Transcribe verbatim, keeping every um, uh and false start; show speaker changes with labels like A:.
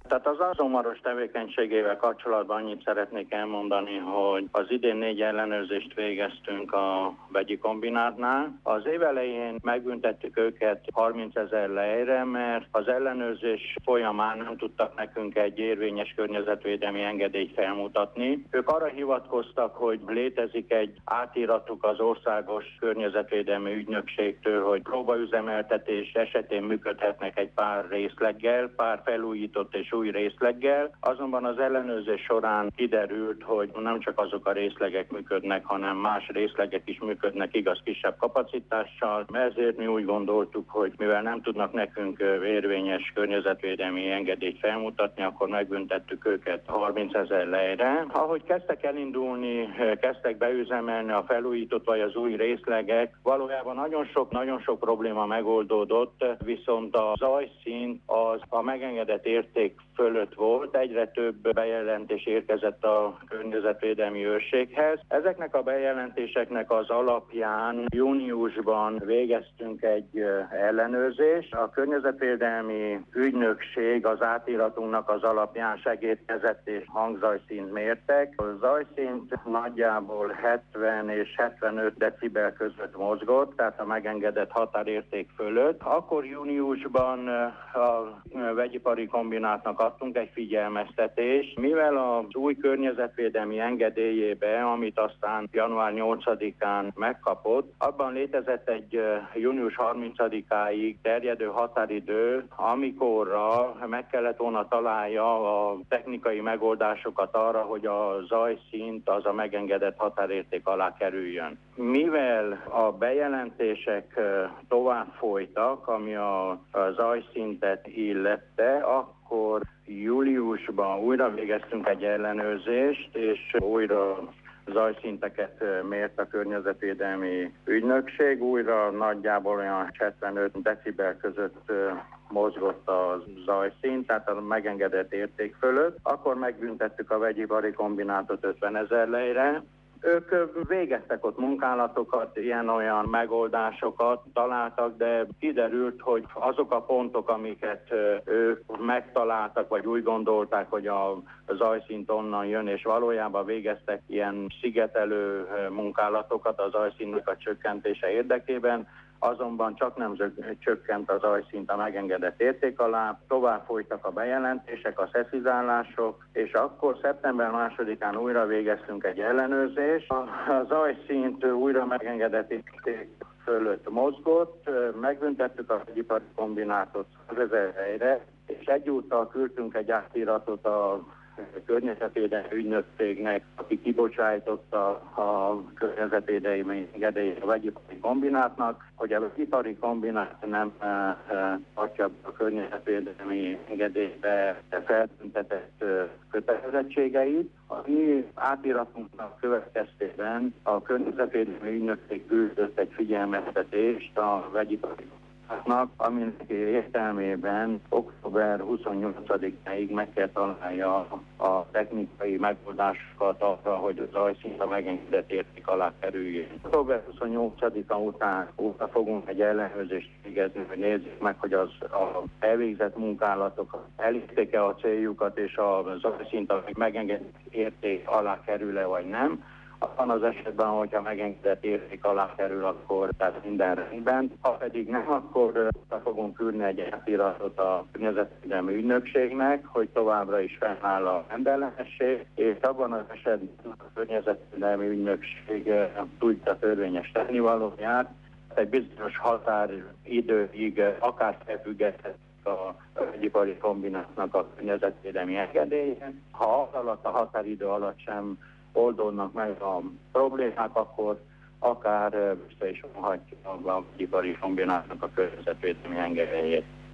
A: Tehát az azomaros tevékenységével kapcsolatban annyit szeretnék elmondani, hogy az idén négy ellenőrzést végeztünk a vegyi kombinátnál. Az év elején megbüntettük őket harmincezer lejre, mert az ellenőrzés folyamán nem tudtak nekünk egy érvényes környezetvédelmi engedélyt felmutatni. Ők arra hivatkoztak, hogy létezik egy átíratuk az országos környezetvédelmi ügynökségtől, hogy próbaüzemeltetés esetén működhetnek egy pár részleggel, pár felújított és új részleggel, azonban az ellenőrzés során kiderült, hogy nem csak azok a részlegek működnek, hanem más részlegek is működnek, igaz kisebb kapacitással. Ezért mi úgy gondoltuk, hogy mivel nem tudnak nekünk érvényes környezetvédelmi engedélyt felmutatni, akkor megbüntettük őket harmincezer lejre. Ahogy kezdtek elindulni, kezdtek beüzemelni a felújított vagy az új részlegek, valójában nagyon sok, nagyon sok probléma megoldódott, viszont a zajszint az a megengedett érték fölött volt, egyre több bejelentés érkezett a környezetvédelmi őrséghez. Ezeknek a bejelentéseknek az alapján júniusban végeztünk egy ellenőrzést. A környezetvédelmi ügynökség az átíratunknak az alapján segédkezett és hangzajszint mértek. A zajszint nagyjából hetven és hetvenöt decibel között mozgott, tehát a megengedett határérték fölött. Akkor júniusban a vegyipari kombinátnak adtunk egy figyelmeztetést, mivel az új környezetvédelmi engedélyébe, amit aztán január nyolcadikán megkapott, abban létezett egy június harmincadikáig terjedő határidő, amikorra meg kellett volna találja a technikai megoldásokat arra, hogy a zajszint az a megengedett határérték alá kerüljön. Mivel a bejelentések tovább folytak, ami a zajszintet illette, akkor júliusban újra végeztünk egy ellenőrzést, és újra zajszinteket mért a környezetvédelmi ügynökség, újra nagyjából olyan hetvenöt decibel között mozgott a zajszint, tehát a megengedett érték fölött. Akkor megbüntettük a vegyipari kombinátot ötvenezer lejre. Ők végeztek ott munkálatokat, ilyen-olyan megoldásokat találtak, de kiderült, hogy azok a pontok, amiket ők megtaláltak, vagy úgy gondolták, hogy a zajszint onnan jön, és valójában végeztek ilyen szigetelő munkálatokat a zajszintnek a csökkentése érdekében, azonban csak nem csökkent az zajszint a megengedett érték alá, tovább folytak a bejelentések, a szeszizálások, és akkor szeptember másodikán újra végeztünk egy ellenőrzést. A zajszint újra megengedett érték fölött mozgott, megbüntettük a vegyipari kombinátot százezer helyre, és egyúttal küldtünk egy átíratot a környezetvédelmi ügynökségnek, aki kibocsájtotta a környezetvédelmi engedélyt a vegyipari kombinátnak, hogy a vegyipari kombinát nem adja a környezetvédelmi engedélybe feltüntetett kötelezettségeit. A mi átiratunknak következtében a környezetvédelmi ügynökség küldött egy figyelmeztetést a vegyipari aminek értelmében október huszonnyolcadikáig meg kell találja a technikai megoldásokat arra, hogy az zajszint a megengedett érték alá kerüljön. október huszonnyolcadika után óta fogunk egy ellenőrzést végezni, hogy nézzük meg, hogy az a elvégzett munkálatok elérték-e a céljukat, és a zajszint a megengedett érték alá kerül-e vagy nem. Abban az esetben, hogyha megengedett érték alá kerül, akkor tehát minden rendben. Ha pedig nem, akkor fogunk küldni egy átiratot a környezetvédelmi ügynökségnek, hogy továbbra is fennáll a rendellenesség, és abban az esetben a környezetvédelmi ügynökség tudja törvényes tennivalóját, egy bizonyos határidőig akár felfüggeszthet a vegyipari kombinátnak a környezetvédelmi engedélyen. Ha az alatt a határidő alatt sem oldódnak meg a problémák, akkor akár vissza is vonhatja a vegyipari kombinátnak a környezetvédelmi engedélyét.